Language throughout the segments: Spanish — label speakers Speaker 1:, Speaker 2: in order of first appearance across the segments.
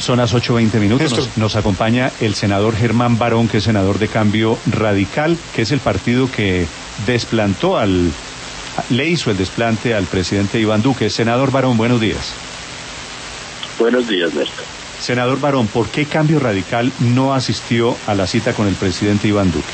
Speaker 1: Son las 8:20. Nos acompaña el senador Germán Barón, que es senador de Cambio Radical, que es el partido que le hizo el desplante al presidente Iván Duque. Senador Barón, buenos días.
Speaker 2: Buenos días, Néstor.
Speaker 1: Senador Barón, ¿por qué Cambio Radical no asistió a la cita con el presidente Iván Duque?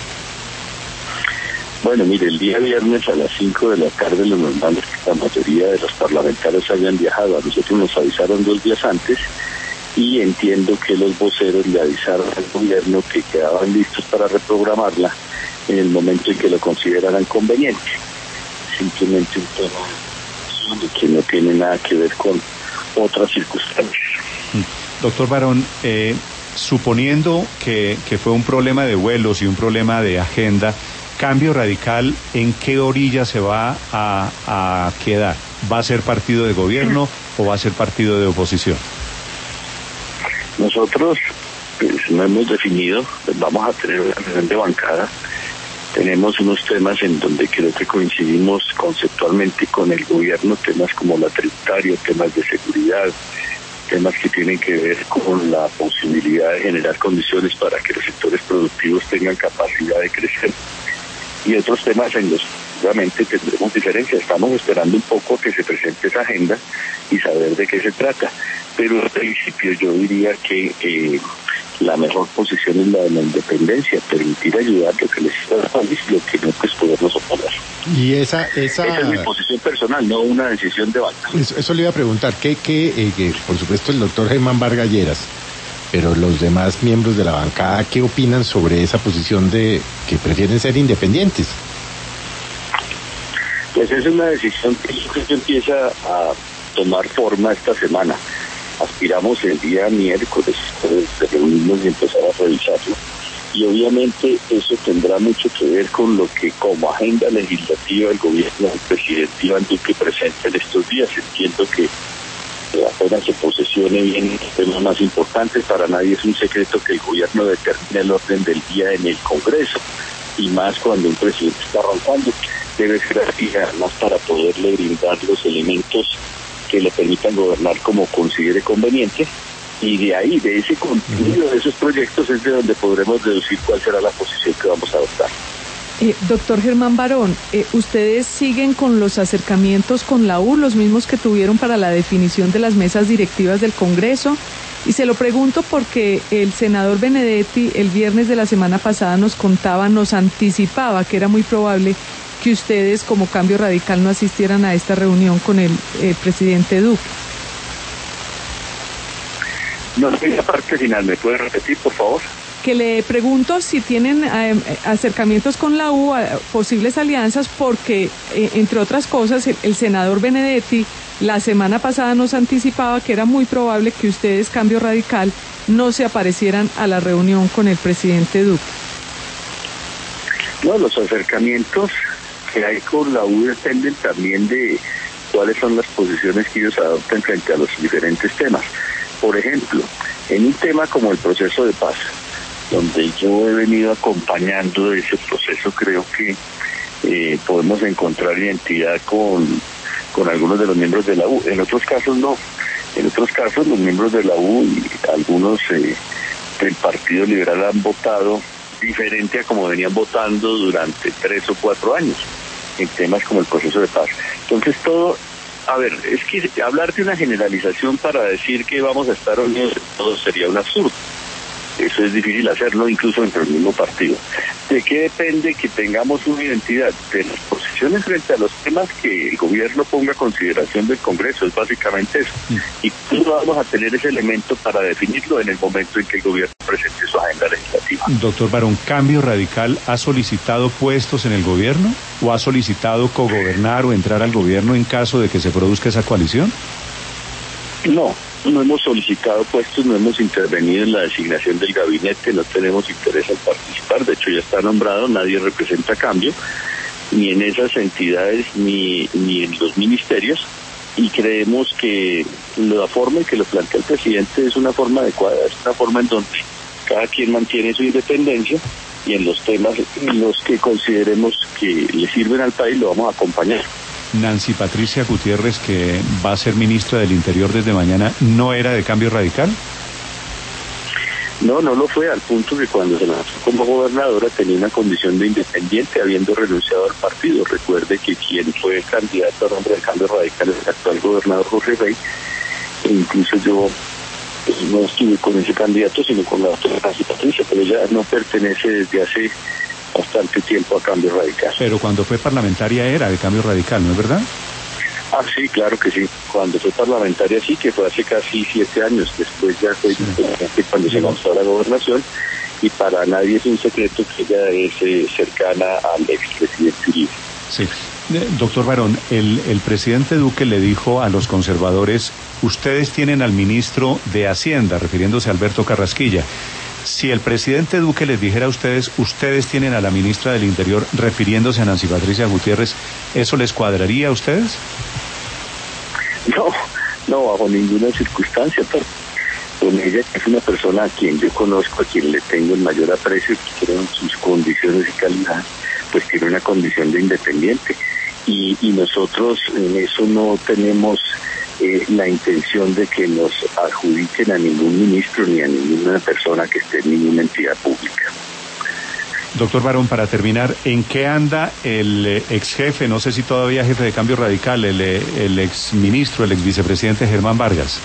Speaker 2: Bueno, mire, el día viernes a las 5 de la tarde lo normal es que la mayoría de los parlamentarios hayan viajado. A nosotros nos avisaron 2 días antes y entiendo que los voceros le avisaron al gobierno que quedaban listos para reprogramarla en el momento en que lo consideraran conveniente. Simplemente un tema que no tiene nada que ver con otras circunstancias.
Speaker 1: Doctor Barón, suponiendo que fue un problema de vuelos y un problema de agenda, Cambio Radical, ¿en qué orilla se va a quedar? ¿Va a ser partido de gobierno o va a ser partido de oposición?
Speaker 2: Nosotros no hemos definido, vamos a tener una reunión de bancada. Tenemos unos temas en donde creo que coincidimos conceptualmente con el gobierno, temas como la tributaria, temas de seguridad, temas que tienen que ver con la posibilidad de generar condiciones para que los sectores productivos tengan capacidad de crecer. Y otros temas en los que obviamente tendremos diferencias. Estamos esperando un poco que se presente esa agenda y saber de qué se trata. Pero en principio yo diría que la mejor posición es la de la independencia, permitir ayudar lo que necesita el país, lo que no, pues podernos oponer.
Speaker 3: Y esa
Speaker 2: es mi posición personal, no una decisión de banca.
Speaker 3: Eso le iba a preguntar, que por supuesto el doctor Germán Vargas Lleras, pero los demás miembros de la bancada, ¿qué opinan sobre esa posición de que prefieren ser independientes?
Speaker 2: Pues es una decisión que empieza a tomar forma esta semana. Aspiramos el día miércoles de reunirnos y empezar a revisarlo. Y obviamente eso tendrá mucho que ver con lo que como agenda legislativa el gobierno del presidente Iván Duque presenta en estos días. Entiendo que apenas se posesione bien los temas más importantes. Para nadie es un secreto que el gobierno determine el orden del día en el Congreso, y más cuando un presidente está arrancando. Debe ser así, además, para poderle brindar los elementos que le permitan gobernar como considere conveniente, y de ahí, de ese contenido de esos proyectos, es de donde podremos deducir cuál será la posición que vamos a adoptar.
Speaker 4: Doctor Germán Barón, ¿ustedes siguen con los acercamientos con la U, los mismos que tuvieron para la definición de las mesas directivas del Congreso? Y se lo pregunto porque el senador Benedetti el viernes de la semana pasada nos anticipaba que era muy probable que ustedes como Cambio Radical no asistieran a esta reunión con el presidente Duque.
Speaker 2: No sé la parte final, ¿me puede repetir, por favor?
Speaker 4: Que le pregunto si tienen acercamientos con la U, posibles alianzas, porque, entre otras cosas, el senador Benedetti la semana pasada nos anticipaba que era muy probable que ustedes, Cambio Radical, no se aparecieran a la reunión con el presidente Duque.
Speaker 2: No, los acercamientos que hay con la U dependen también de cuáles son las posiciones que ellos adoptan frente a los diferentes temas. Por ejemplo, en un tema como el proceso de paz, donde yo he venido acompañando ese proceso, creo que podemos encontrar identidad con algunos de los miembros de la U. En otros casos no. En otros casos los miembros de la U y algunos del Partido Liberal han votado diferente a como venían votando durante 3 o 4 años en temas como el proceso de paz. Entonces es que hablar de una generalización para decir que vamos a estar unidos todos sería un absurdo. Eso es difícil hacerlo incluso dentro del mismo partido. ¿De qué depende que tengamos una identidad? De las posiciones frente a los temas que el gobierno ponga a consideración del Congreso, es básicamente eso. Y vamos a tener ese elemento para definirlo en el momento en que el gobierno presente su agenda legislativa.
Speaker 1: Doctor Barón, ¿Cambio Radical ha solicitado puestos en el gobierno o ha solicitado cogobernar o entrar al gobierno en caso de que se produzca esa coalición?
Speaker 2: No hemos solicitado puestos, no hemos intervenido en la designación del gabinete, no tenemos interés en participar, de hecho ya está nombrado, nadie representa Cambio, ni en esas entidades ni en los ministerios, y creemos que la forma en que lo plantea el presidente es una forma adecuada, es una forma en donde cada quien mantiene su independencia y en los temas en los que consideremos que le sirven al país lo vamos a acompañar.
Speaker 1: Nancy Patricia Gutiérrez, que va a ser ministra del Interior desde mañana, ¿no era de Cambio Radical?
Speaker 2: No, no lo fue, al punto que cuando se lanzó como gobernadora tenía una condición de independiente, habiendo renunciado al partido. Recuerde que quien fue candidato a nombre de Cambio Radical es el actual gobernador Jorge Rey, e incluso yo no estuve con ese candidato, sino con la doctora Patricia, pero ella no pertenece desde hace bastante tiempo a Cambio Radical.
Speaker 1: Pero cuando fue parlamentaria era de Cambio Radical, ¿no es verdad?
Speaker 2: Ah, sí, claro que sí. Cuando fue parlamentaria sí, que fue hace casi 7 años. Después ya fue cuando se lanzó a la gobernación, y para nadie es un secreto que ella es cercana al expresidente Uribe.
Speaker 1: Sí. Doctor Barón, el presidente Duque le dijo a los conservadores: ustedes tienen al ministro de Hacienda, refiriéndose a Alberto Carrasquilla. Si el presidente Duque les dijera a ustedes: ustedes tienen a la ministra del Interior, refiriéndose a Nancy Patricia Gutiérrez, ¿eso les cuadraría a ustedes?
Speaker 2: No, bajo ninguna circunstancia, pero con ella, que es una persona a quien yo conozco, a quien le tengo el mayor aprecio, que quiero sus condiciones y calidad, pues tiene una condición de independiente. Y nosotros en eso no tenemos la intención de que nos adjudiquen a ningún ministro ni a ninguna persona que esté en ninguna entidad pública.
Speaker 1: Doctor Barón, para terminar, ¿en qué anda el ex jefe, no sé si todavía jefe de Cambio Radical, el ex ministro, el ex vicepresidente Germán Vargas?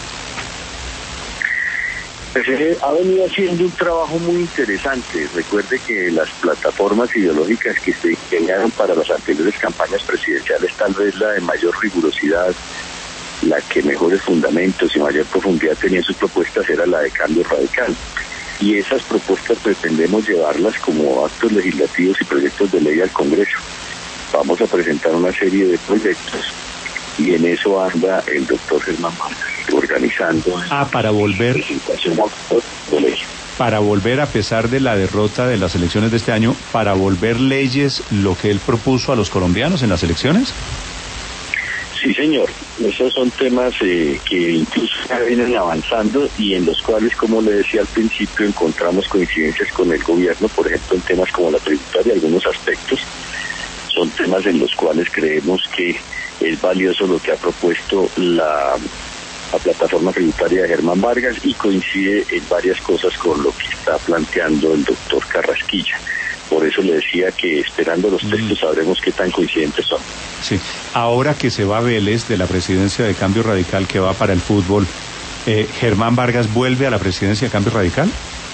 Speaker 2: Pues ha venido haciendo un trabajo muy interesante. Recuerde que las plataformas ideológicas que se diseñaron para las anteriores campañas presidenciales, tal vez la de mayor rigurosidad, la que mejores fundamentos y mayor profundidad tenía en sus propuestas, era la de Cambio Radical. Y esas propuestas pretendemos llevarlas como actos legislativos y proyectos de ley al Congreso. Vamos a presentar una serie de proyectos y en eso anda el doctor Germán Vargas, organizando
Speaker 1: para volver
Speaker 2: de ley.
Speaker 1: Para volver, a pesar de la derrota de las elecciones de este año, para volver leyes lo que él propuso a los colombianos en las elecciones.
Speaker 2: Sí, señor. Esos son temas que incluso vienen avanzando y en los cuales, como le decía al principio, encontramos coincidencias con el gobierno, por ejemplo, en temas como la tributaria, algunos aspectos. Son temas en los cuales creemos que es valioso lo que ha propuesto la plataforma tributaria de Germán Vargas, y coincide en varias cosas con lo que está planteando el doctor Carrasquilla. Por eso le decía que esperando los textos sabremos qué tan coincidentes son.
Speaker 1: Sí. Ahora que se va Vélez de la presidencia de Cambio Radical, que va para el fútbol, ¿Germán Vargas vuelve a la presidencia de Cambio Radical?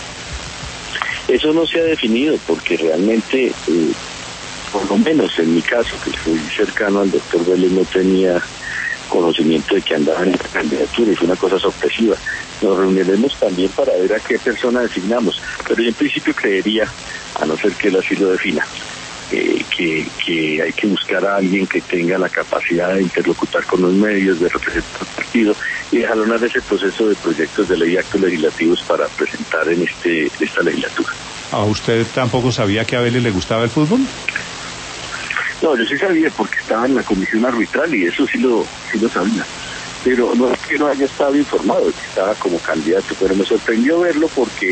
Speaker 2: Eso no se ha definido, porque realmente, por lo menos en mi caso, que soy cercano al doctor Vélez, no tenía conocimiento de que andaba en esta candidatura, y fue una cosa sorpresiva. Nos reuniremos también para ver a qué persona designamos, pero yo en principio creería, a no ser que él así lo defina, que hay que buscar a alguien que tenga la capacidad de interlocutar con los medios, de representar al partido y de jalonar ese proceso de proyectos de ley y actos legislativos para presentar en esta legislatura.
Speaker 1: ¿A usted tampoco sabía que a Vélez le gustaba el fútbol?
Speaker 2: No, yo sí sabía, porque estaba en la comisión arbitral y eso sí lo sabía. Pero no es que no haya estado informado, que estaba como candidato, pero me sorprendió verlo porque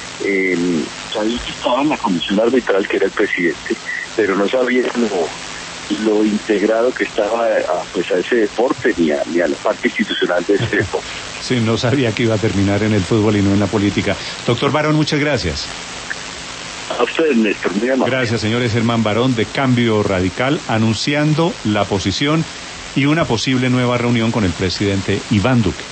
Speaker 2: sabía que estaba en la comisión arbitral, que era el presidente, pero no sabía lo integrado que estaba a ese deporte ni a la parte institucional de ese deporte.
Speaker 1: Sí, no sabía que iba a terminar en el fútbol y no en la política. Doctor Barón, muchas gracias.
Speaker 2: A usted, Néstor, muy amable.
Speaker 1: Gracias, señores. Germán Barón, de Cambio Radical, anunciando la posición y una posible nueva reunión con el presidente Iván Duque.